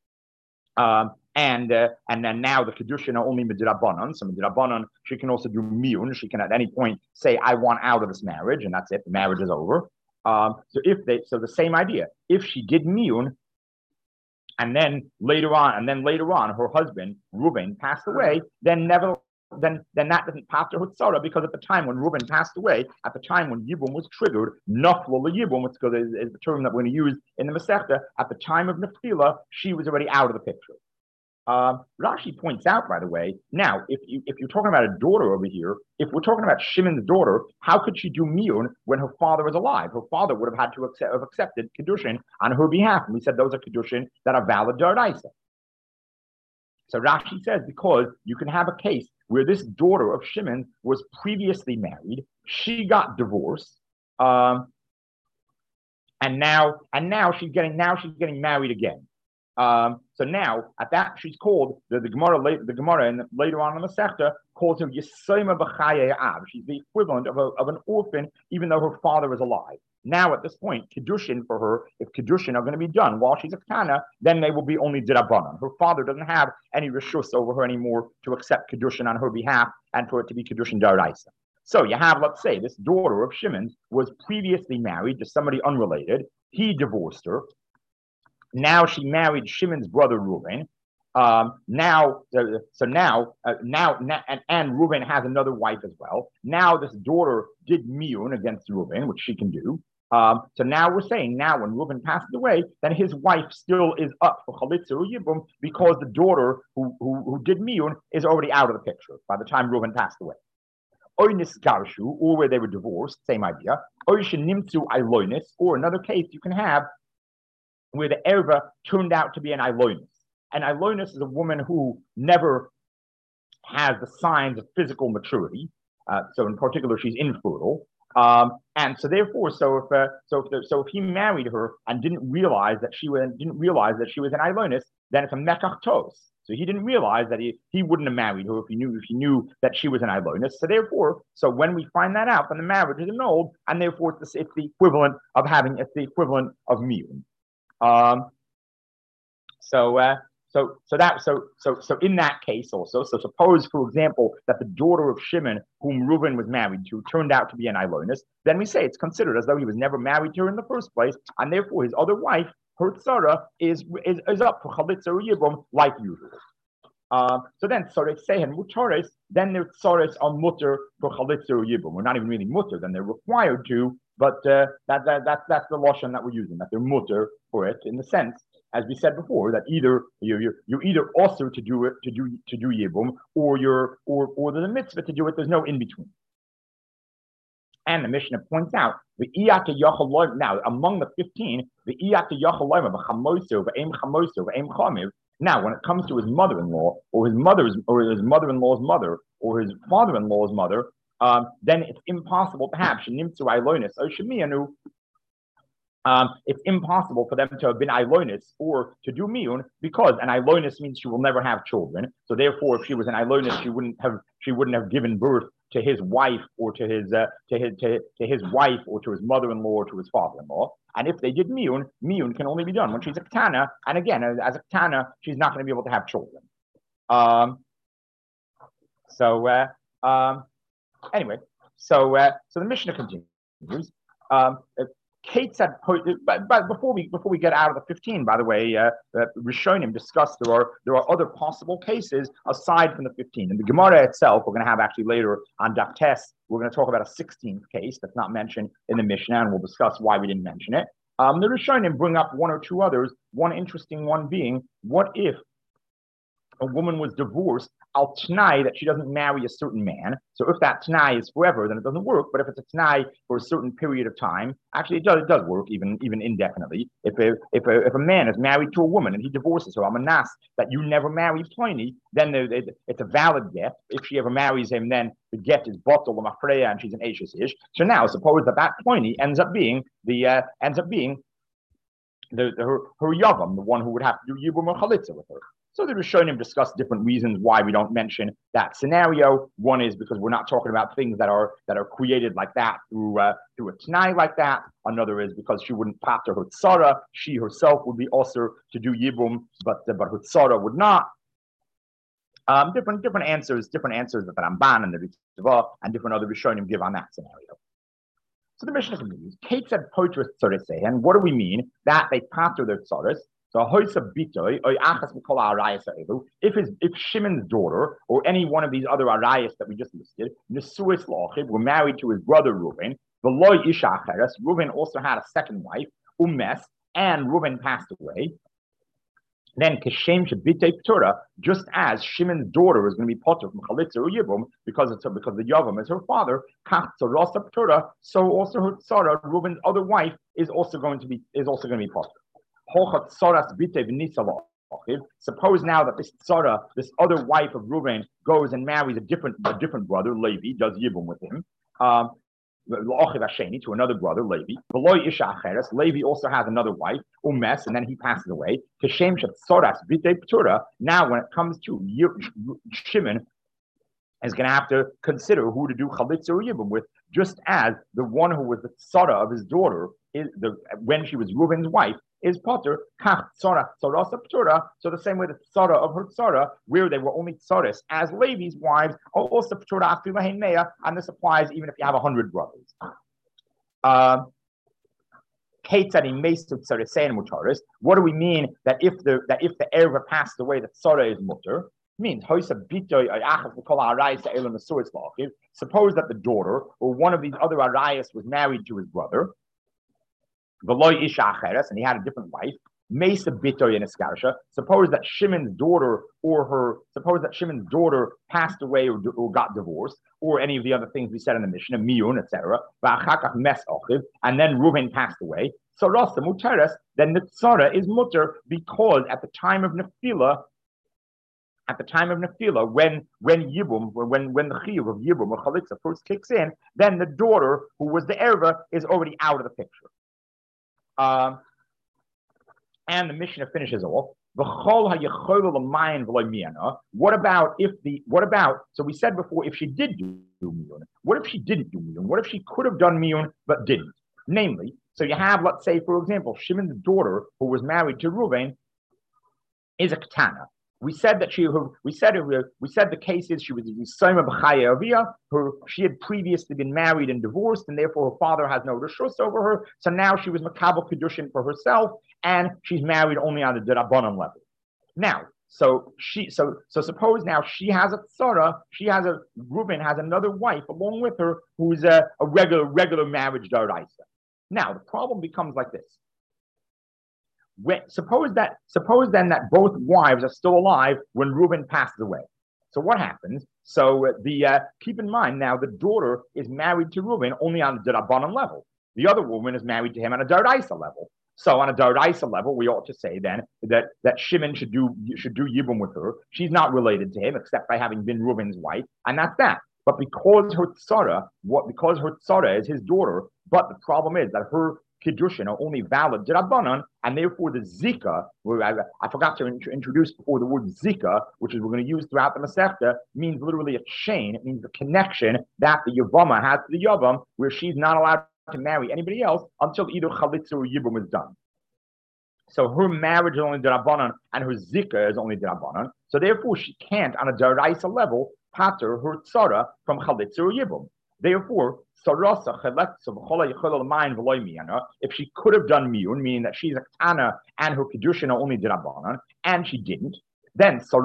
Speaker 1: And then now the kedushin are only midrabanan. So midrabanan, she can also do miyun. She can at any point say, I want out of this marriage, and that's it. The marriage is over. So the same idea. If she did miyun, and then later on, her husband Reuben passed away. Then that doesn't pater her tzara, because at the time when Reuben passed away, at the time when Yibum was triggered, nafla Yibum, which is the term that we're going to use in the Masechta. At the time of Nefila, she was already out of the picture. Rashi points out, by the way, now if you're talking about a daughter over here, if we're talking about Shimon's daughter, how could she do miyun when her father was alive? Her father would have had to have accepted kedushin on her behalf, and we said those are kedushin that are valid d'oraisa. So Rashi says, because you can have a case where this daughter of Shimon was previously married, she got divorced, and now she's getting married again. So now at that she's called the Gemara and later on in the Masechta calls her Yisoma B'chaye Av. She's the equivalent of an orphan, even though her father is alive. Now at this point, kedushin for her, if kedushin are going to be done while she's a kana, then they will be only dirabanan. Her father doesn't have any rishus over her anymore to accept kedushin on her behalf and for it to be kedushin daraisa. So you have, let's say, this daughter of Shimon's was previously married to somebody unrelated. He divorced her. Now she married Shimon's brother Reuben. And Reuben has another wife as well. Now this daughter did miyun against Reuben, which she can do. So now we're saying, now when Reuben passes away, then his wife still is up for chalitza or yibum, because the daughter who did miyun is already out of the picture by the time Reuben passed away. Or where they were divorced, same idea. Or another case you can have where the erva turned out to be an ilonis. An ilonis is a woman who never has the signs of physical maturity. So in particular, she's infertile. And so therefore, so if he married her and didn't realize that she was an ilonis, then it's a mekach tos. So he didn't realize that he wouldn't have married her if he knew that she was an ilonis. So therefore, when we find that out, then the marriage is annulled, and therefore it's the equivalent of miyun. So in that case also, so suppose, for example, that the daughter of Shimon, whom Reuben was married to, turned out to be an ilonis, then we say it's considered as though he was never married to her in the first place, and therefore his other wife, her tzara, is up for chalitza or yibum like usual. So then, Tzoros Sehen Mutaris, then their Tzoros are mutter for Chalitza or Yibum. We're not even really mutter, then they're required to, but that's the Lashon that we're using, that they're mutter for it, in the sense, as we said before, that either you're either also to do it, to do Yibum, or there's a mitzvah to do it, there's no in between. And the Mishnah points out the iyata yachal now among the 15, the iyata yachal v'chamoso v'em chamoso v'em chamiv. Now, when it comes to his mother-in-law or his mother-in-law's mother or his father-in-law's mother, then it's impossible to have shenimtzu ailonis or shemianu. It's impossible for them to have been ailonis or to do miyun because an ailonis means she will never have children. So therefore, if she was an ailonis, she wouldn't have given birth to his wife or to his wife or to his mother-in-law or to his father-in-law. And if they did miyun can only be done when she's a ketana. And again, as a ketana, she's not going to be able to have children. Anyway, so the Mishnah continues. Kate said, but before we get out of the 15, by the way, Rishonim discussed there are other possible cases aside from the 15. And the Gemara itself, we're going to have actually later on Daf Tes, we're going to talk about a 16th case that's not mentioned in the Mishnah, and we'll discuss why we didn't mention it. The Rishonim bring up one or two others. One interesting one being, what if a woman was divorced al t'nai that she doesn't marry a certain man? So if that t'nai is forever, then it doesn't work. But if it's a t'nai for a certain period of time, actually it does work even indefinitely. If a man is married to a woman and he divorces her, amanas, that you never married Pliny, then it's a valid get. If she ever marries him, then the get is bottle of Mafreya and she's an Ashes ish. So now suppose that Pliny ends up being her yavam, the one who would have to do yibum or chalitza with her. So the Rishonim discuss different reasons why we don't mention that scenario. One is because we're not talking about things that are created like that through a t'nai like that. Another is because she wouldn't pater her tzara. She herself would be also to do yibum, but her tzara would not. Different answers that the Ramban and the Ritzvah and different other Rishonim give on that scenario. So the Mishnah continues. Kate said poitras tzoros, and what do we mean that they pater their tzoros? So if Shimon's daughter or any one of these other arayas that we just listed, Nesuis Lochib, were married to his brother Reuben, Veloy Isha Acheres, Reuben also had a second wife, Umes, and Reuben passed away. Then Keshem Shabite Ptura, just as Shimon's daughter is going to be potter from Chalitza or Yibum because the Yavam is her father, Kach Tzarasa Ptura, so also her Tzara, Reuben's other wife, is also going to be potter. Suppose now that this tzara, this other wife of Reuben, goes and marries a different brother, Levi, does yibum with him, to another brother, Levi. Levi also has another wife, Umes, and then he passes away. Now, when it comes to Shimon, is going to have to consider who to do chalitza or yibum with, just as the one who was the tzara of his daughter when she was Reuben's wife is potter, kach tzara tzarasa ptura. So the same way the tzara of her tzara, where they were only tzaras as Levi's wives, are also ptura afi lahen mea, and this applies even if you have 100 brothers. Kate said in Mesu Tzaresein Mutaris. What do we mean that if the erva passed away, the tzara is mutter? Means suppose that the daughter or one of these other arayas was married to his brother, and he had a different wife. Suppose that Shimon's daughter passed away or got divorced, or any of the other things we said in the Mishnah, miyun, etc. And then Reuben passed away. Then the tzara is mutter because at the time of Nefila, when Yibum, when the chiyuv of Yibum or Chalitza first kicks in, then the daughter who was the erva is already out of the picture. And the Mishnah finishes off. What about so we said before, if she did do miyun, what if she didn't do miyun? What if she could have done miyun but didn't? Namely, so you have, let's say, for example, Shimon's daughter who was married to Reuben is a ketana. We said that the case is she was Yisoma b'chaya avia. She had previously been married and divorced, and therefore her father has no reshus over her. So now she was makabel kedushin for herself, and she's married only on the Rabbanan level. Now, So suppose now she has a tzara, Reuben has another wife along with her who's a regular marriage daraisa. Now the problem becomes like this. Suppose then that both wives are still alive when Reuben passes away. So what happens? So keep in mind now the daughter is married to Reuben only on the Rabbanan level. The other woman is married to him on a daraisa level. So on a daraisa level, we ought to say then that Shimon should do yibum with her. She's not related to him except by having been Reuben's wife, and that's that. But because her tzara is his daughter, but the problem is that her kiddushin are only valid d'Rabbanan, and therefore the zika, I forgot to introduce before the word zika, which is we're going to use throughout the Masechta, means literally a chain. It means the connection that the Yavama has to the Yavam, where she's not allowed to marry anybody else until either Chalitza or Yibum is done. So her marriage is only d'Rabbanan, and her zika is only d'Rabbanan. So therefore she can't, on a daraisa level, pater her tzara from Chalitza or Yibum. Therefore, if she could have done miyun, meaning that she's a tana and her kiddushin are only d'Rabbanan, and she didn't, then so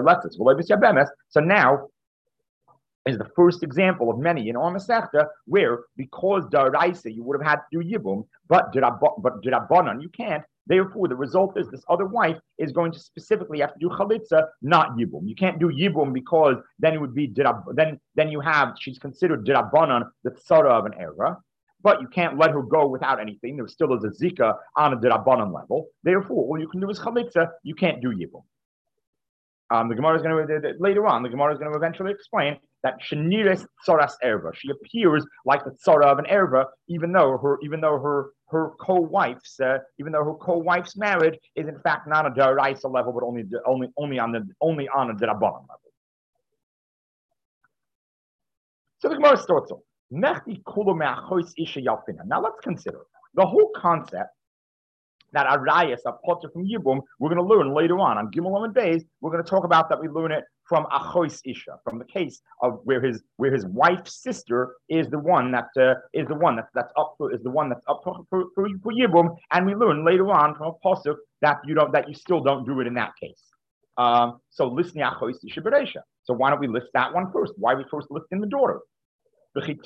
Speaker 1: now is the first example of many in our Masechta where because daraisa you would have had to do yibum, but d'Rabbanan you can't. Therefore, the result is this other wife is going to specifically have to do chalitza, not yibum. You can't do yibum because then it would be she's considered d'Rabbanan, the tzara of an era, but you can't let her go without anything. There still is a zika on a d'Rabbanan level. Therefore, all you can do is chalitza. You can't do yibum. The Gemara is going to later on. The Gemara is going to eventually explain that sheniris tzaras erva. She appears like the tzara of an erva, even though her co-wife's marriage is in fact not a daraisa level, but only on a d'Rabbanan level. So the Gemara starts off. Now let's consider the whole concept that arayas are potter from yibum. We're going to learn later on Gimel and Beis. We're going to talk about that. We learn it from achois isha, from the case of where his wife's sister is the one that's up for yibum, and we learn later on from a pasuk that you still don't do it in that case. So listen achois isha bereisha. So why don't we list that one first? Why are we first listing the daughter? You're going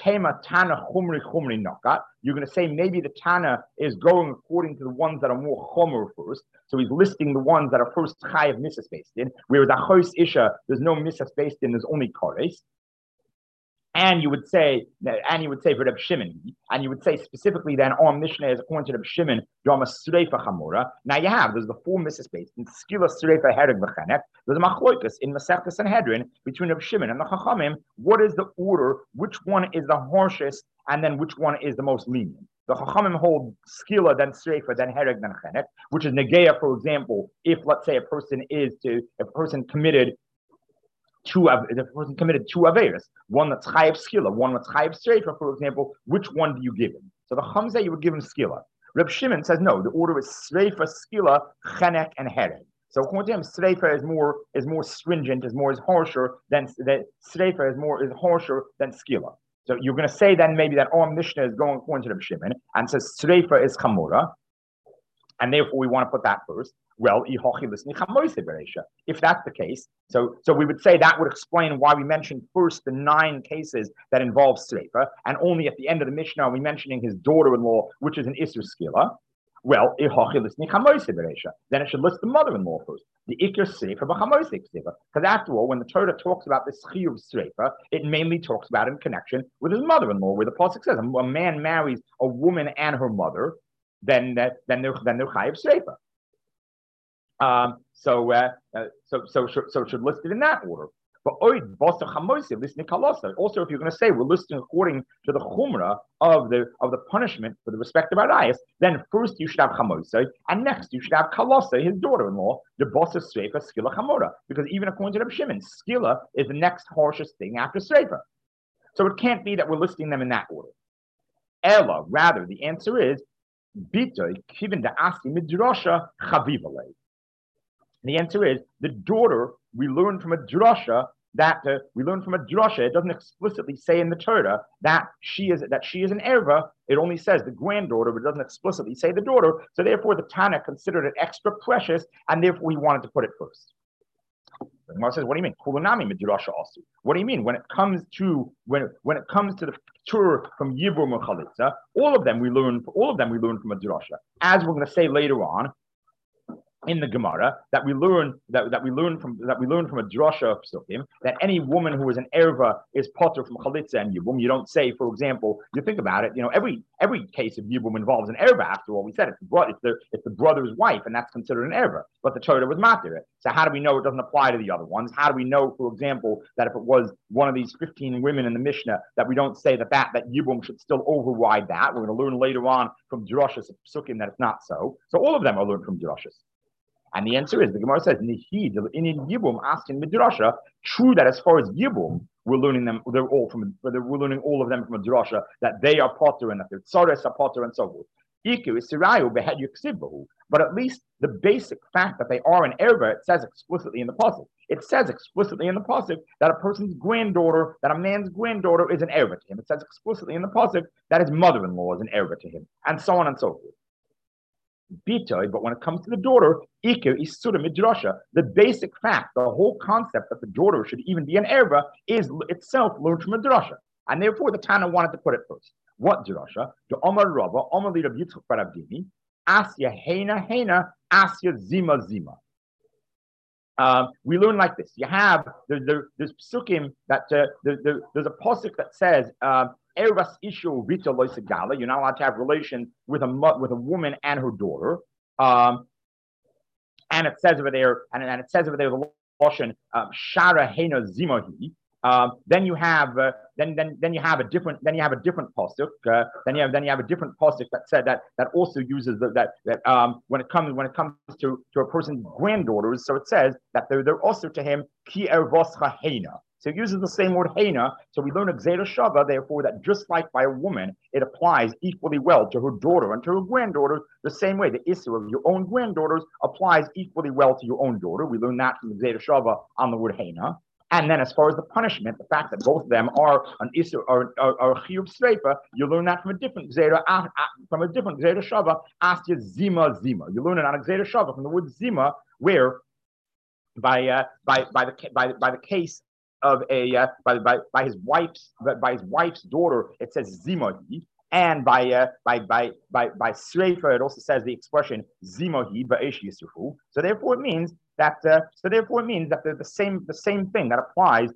Speaker 1: to say maybe the Tana is going according to the ones that are more chomer first. So he's listing the ones that are first chayav misas based in, whereas Achos Isha, there's no misas based in, there's only kores. And you would say for Reb Shimon, and you would say specifically then our Mishnah is according to Reb Shimon, Dama Sreifa Chamora. Now there's the four misas based in Skila Sreifa Hereg V'Chenek. There's a machloikus in Masechta Sanhedrin between Reb Shimon and the Chachamim. What is the order? Which one is the harshest, and then which one is the most lenient? The Chachamim hold Skila, then Sreifa, then Hereg, then Chenek, which is Negeya, for example, if let's say a person committed two averas, one that's chayiv skila, one that's chayiv sreifa, for example, which one do you give him? So the Hamza, you would give him skila. Reb Shimon says no, the order is sreifa, skila, chenek, and hereg. So according to him, sreifa is more stringent, is harsher than sreifa is harsher than skila. So you're going to say then maybe that our Mishnah is going according to Reb Shimon and says sreifa is chamura, and therefore we want to put that first. Well, if that's the case, so we would say that would explain why we mentioned first the 9 cases that involve Sreifa, and only at the end of the Mishnah are we mentioning his daughter-in-law, which is an Isur Skila. Well, then it should list the mother-in-law first. The Ikr Sreifa b'chamoisik Sreifa. Because after all, when the Torah talks about this Chiyuv Sreifa, it mainly talks about it in connection with his mother-in-law, where the pasuk says a man marries a woman and her mother, then they're Chayiv Sreifa. So should list it in that order. But also, if you're going to say we're listing according to the chumrah of the punishment for the respective arayas, then first you should have chamoisai, and next you should have kalosai, his daughter-in-law, the boss of sreifa skila chamora, because even according to Reb Shimon, skila is the next harshest thing after sreifa. So it can't be that we're listing them in that order. Ella, rather, the answer is bitoy kivin da asi midrasha chavivalei. The answer is the daughter. We learn from a drasha it doesn't explicitly say in the Torah that she is an erva. It only says the granddaughter, but it doesn't explicitly say the daughter. So therefore, the Tana considered it extra precious, and therefore he wanted to put it first. The Gemara says, what do you mean? Kulanami midrasha asu. What do you mean when it comes to the tour from Yibum or Chalitza? All of them we learn from a drasha. As we're going to say later on in the Gemara, that we learn from a drasha of Psukim, that any woman who is an erva is potter from Chalitza and Yibum. You don't say, for example, you think about it, every case of Yibum involves an erva. After all, we said it's the brother's wife, and that's considered an erva. But the Torah was matir it. So how do we know it doesn't apply to the other ones? How do we know, for example, that if it was one of these 15 women in the Mishnah, that we don't say that Yibum should still override that? We're going to learn later on from drashas of Psukim that it's not so. So all of them are learned from drashas. And the answer is, the Gemara says, Nihid, in Yibum, asking Midrasha, true that as far as Yibum, we're learning all of them from a Drasha, that they are potter and that their tzares are potter and so forth. Iku is Sirayu behed yuksibahu. But at least the basic fact that they are an erva, it says explicitly in the pasuk. It says explicitly in the pasuk that a person's granddaughter, that a man's granddaughter is an erva to him. It says explicitly in the pasuk that his mother-in-law is an erva to him, and so on and so forth. Bitoy, but when it comes to the daughter, Iker is Surah Midrasha. The basic fact, the whole concept that the daughter should even be an erva is itself learned from a drasha. And therefore the Tana wanted to put it first. What drasha? The Omar Rava, Omar Lira Yitzchak Barabdini, Asya Hena, Asya Zima. We learn like this. You have, there's psukim that, there's a pasuk that says, Ervas ishu vita loisagala. You're not allowed to have relations with a woman and her daughter. And it says over there, the lashon shara hena zimahi. Then you have a different pasuk. Then you have a different pasuk that said that also uses that when it comes to a person's granddaughters. So it says that they're also to him ki ervoscha hena. So it uses the same word hena. So we learn Gzeira Shava, therefore, that just like by a woman, it applies equally well to her daughter and to her granddaughter, the same way the issue of your own granddaughters applies equally well to your own daughter. We learn that from Gzeira Shava on the word hena. And then as far as the punishment, the fact that both of them are an issue or a chiyuv sreifa, you learn that from a different Gzeira Shava, asya zima. You learn it on a Gzeira Shava from the word zima, where by the case of by his wife's daughter, it says zimahi, and by sreifa, it also says the expression zimahi ba'esh yisufu. So therefore it means that the same thing that applies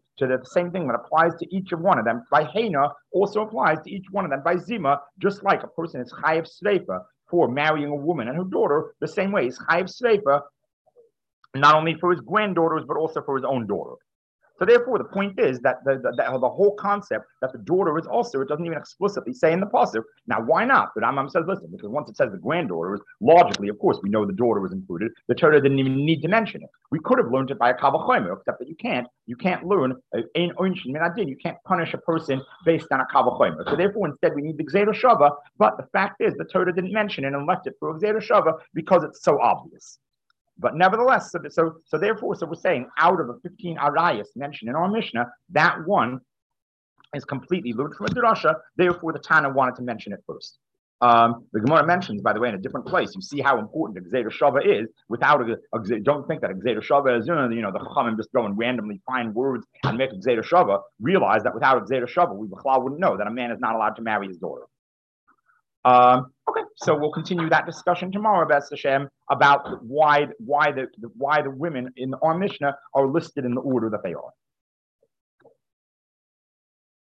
Speaker 1: to each of one of them by hena also applies to each one of them by zima. Just like a person is chayav sreifa for marrying a woman and her daughter, the same way is chayav sreifa not only for his granddaughters but also for his own daughter. So therefore, the point is that the whole concept that the daughter is also, it doesn't even explicitly say in the pasuk. Now, why not? The Rambam says, listen, because once it says the granddaughters, logically, of course, we know the daughter was included. The Torah didn't even need to mention it. We could have learned it by a kavachomer, except that you can't learn ein oinshin minadin. You can't punish a person based on a kavachomer. So therefore, instead, we need the Gzeira Shava. But the fact is, the Torah didn't mention it and left it for Gzeira Shava because it's so obvious. But nevertheless, so we're saying out of the 15 arayas mentioned in our Mishnah, that one is completely learned from a drasha. Therefore, the Tana wanted to mention it first. The Gemara mentions, by the way, in a different place, you see how important the Gzeira Shava is. Without don't think that a Gzeira Shava is, the Chachamim just go and randomly find words and make a Gzeira Shava. Realize that without a Gzeira Shava, we wouldn't know that a man is not allowed to marry his daughter. Okay, so we'll continue that discussion tomorrow, B'ez Hashem, about why the women in our Mishnah are listed in the order that they are.